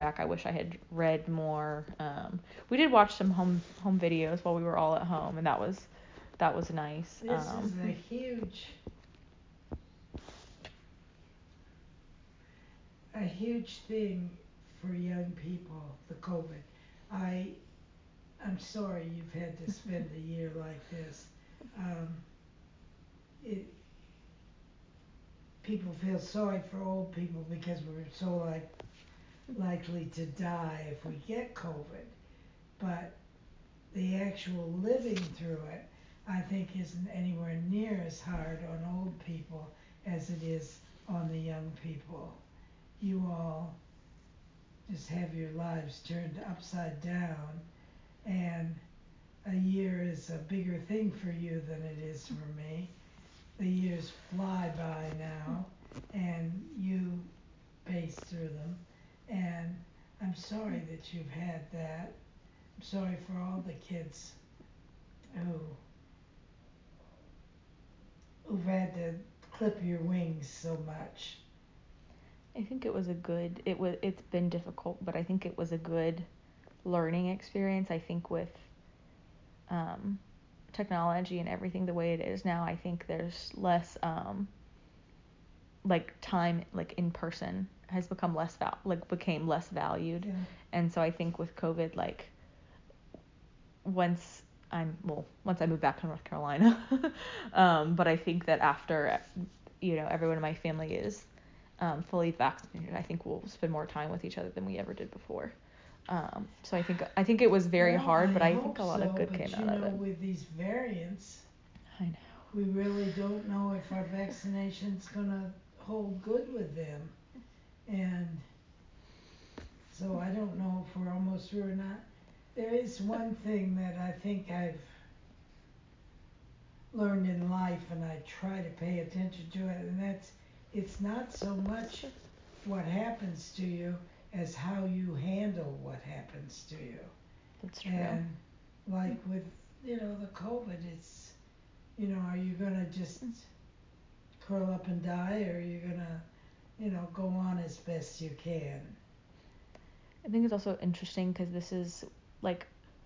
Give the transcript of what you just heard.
back, I wish I had read more. We did watch some home videos while we were all at home, and that was nice. This is a huge thing for young people, the COVID. I'm sorry you've had to spend a year like this. Um, it, People feel sorry for old people because we're so likely to die if we get COVID. But the actual living through it, I think, isn't anywhere near as hard on old people as it is on the young people. You all just have your lives turned upside down, and a year is a bigger thing for you than it is for me. The years fly by now, and you pace through them, and I'm sorry that you've had that. I'm sorry for all the kids who who've had to clip your wings so much. I think it was a good. It's been difficult, but I think it was a good learning experience. I think with technology and everything the way it is now, I think there's less like time like in person has become became less valued. Yeah. And so I think with COVID, like once I move back to North Carolina, but I think that after everyone in my family is fully vaccinated, I think we'll spend more time with each other than we ever did before. So I think it was very Well, hard, but I hope think a lot so, of good but came out of it. with these variants, I know. we really don't know if our vaccination's gonna hold good with them. And so I don't know if we're almost through or not. There is one thing that I think I've learned in life, and I try to pay attention to it, and that's it's not so much what happens to you as how you handle what happens to you. That's true. And like with the COVID, it's are you gonna just curl up and die, or are you gonna go on as best you can? I think it's also interesting because this is like